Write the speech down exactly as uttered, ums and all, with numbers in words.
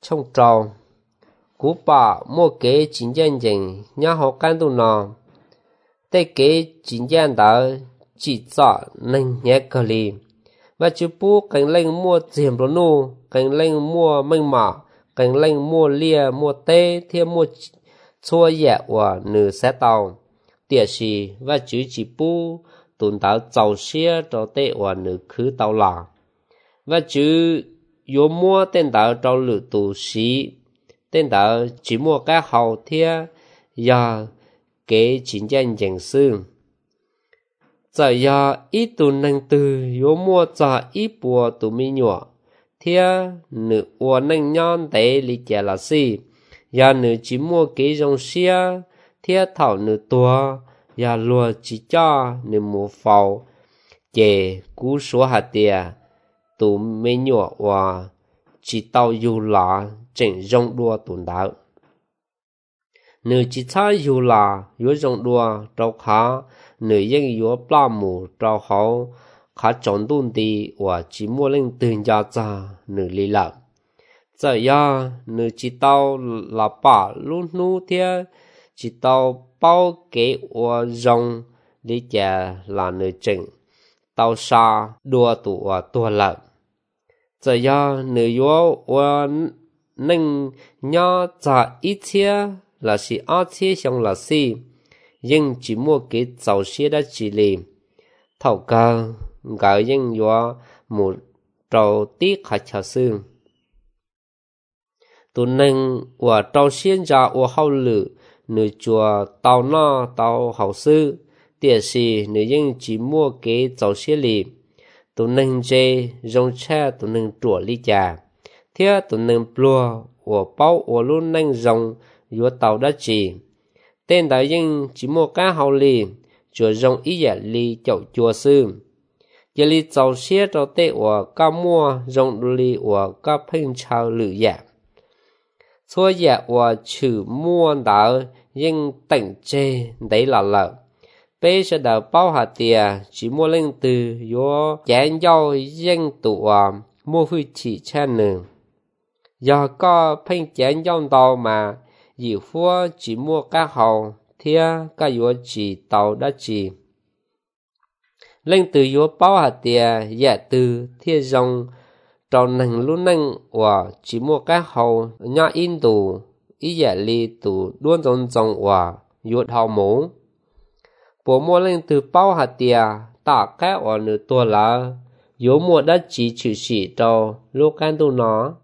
trong trâu cú bà mua kế chính dân dân nhà họ can tu nọ tê kế chính dân đó chỉ rõ nên nhẹ cờ lì và chú bố cảnh lên mua diềm đồ nô cảnh lên mua mênh mỏ cảnh lên mua lia mua tê thêm mua chua dẻ của nữ xe tàu tiệt sĩ và chú chỉ bố tồn tạo giàu xe cho tê của nữ khứ tàu lạ và chú yếu mua tên tạo cho lửa tù sĩ tên tạo chỉ mua các hậu thia và kế chính dân dân sư giờ ya ít tù năng từ yếu mua cho ít bùa tù mi nhỏ thia nữ ua năng nhon để lý giải là gì ya nữ chỉ mua kế dòng xe thia thảo nữ tua ya lùa chỉ cho nữ mua phao về cú số hạt tiền tù mi nhỏ và chỉ tàu dù là chỉnh rong đua tồn đạo nữ chỉ cha dù là yếu rong đua trâu khá nữ dân yếu ba mù trâu hậu khá chọn đun đi và chỉ mua lên từng gia gia nữ lý lạc giờ ya nữ chỉ tàu là bà lúc nu thia chỉ tàu bao kế và rong lý giải là nữ chỉnh tàu xa đua tụ và tua lạc giờ ya nữ yếu và nâng nhớ trả ít chia là sự ác chia xong là gì nhưng chỉ mua cái giàu xe đã chỉ lì thầu ca gạo nhưng do một trâu tí khá chả xương tụi nâng và trâu xiên ra và hậu lử nữ chùa tàu no tàu hậu sư tiệt sĩ nữ nhưng chỉ mua cái giàu xe lì tụi nâng dê rong cha tụi nâng chùa lý trà thế tụi nâng plua và bao và luôn nâng rong yếu tàu đã chỉ tên đại dân chỉ mua cá hậu lì chùa rong ý giả lì chậu chùa sư giờ lì giàu xe cho tệ và cá mua rong lì và cá phênh chào lử giả xua giả và chữ mua đảo dân tỉnh chê đấy là lợ bây giờ đã bao hạt tiền chỉ mua lên từ yếu chén giao dân tụ mua phi chỉ chân nè giờ có phênh chén giao tàu mà dì phua chỉ mua cá hậu thia cá yếu chỉ tàu đã chỉ lên từ yếu bao hạt tiền dạ từ thia rong tròn nằng luôn nằng và chỉ mua cá hậu nhà in tù ý dạ li tù đuôn rong rong và yếu hậu mũ bộ mua lên từ bao hạt tiền tạ cá ở nửa tua là yếu mua đã chỉ chữ sĩ trâu lô can tu nó